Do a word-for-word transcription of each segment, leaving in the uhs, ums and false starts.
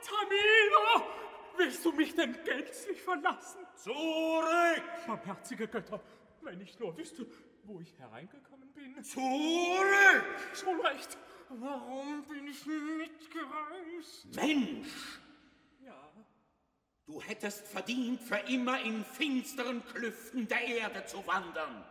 Tamino! Willst du mich denn gänzlich verlassen? Zurück! Barmherzige Götter, wenn ich nur wüsste, wo ich hereingekommen bin. Zurück! Schon recht. Warum bin ich mitgereist? Mensch! Ja. Du hättest verdient, für immer in finsteren Klüften der Erde zu wandern.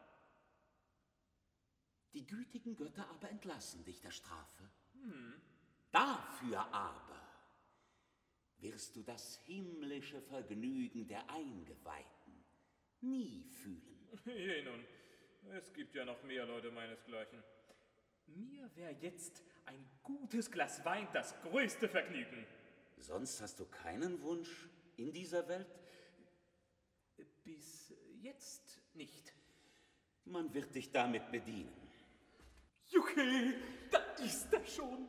Die gütigen Götter aber entlassen dich der Strafe. Hm. Dafür aber wirst du das himmlische Vergnügen der Eingeweihten nie fühlen. Je nun, es gibt ja noch mehr Leute meinesgleichen. Mir wäre jetzt ein gutes Glas Wein das größte Vergnügen. Sonst hast du keinen Wunsch in dieser Welt? Bis jetzt nicht. Man wird dich damit bedienen. Juche, da ist er schon.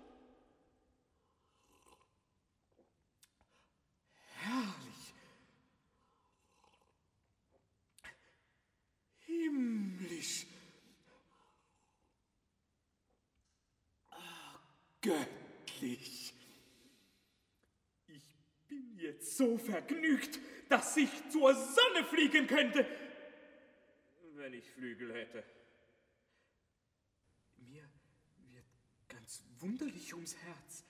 Herrlich. Himmlisch. Ah, göttlich. Ich bin jetzt so vergnügt, dass ich zur Sonne fliegen könnte, wenn ich Flügel hätte. Mir wird ganz wunderlich ums Herz.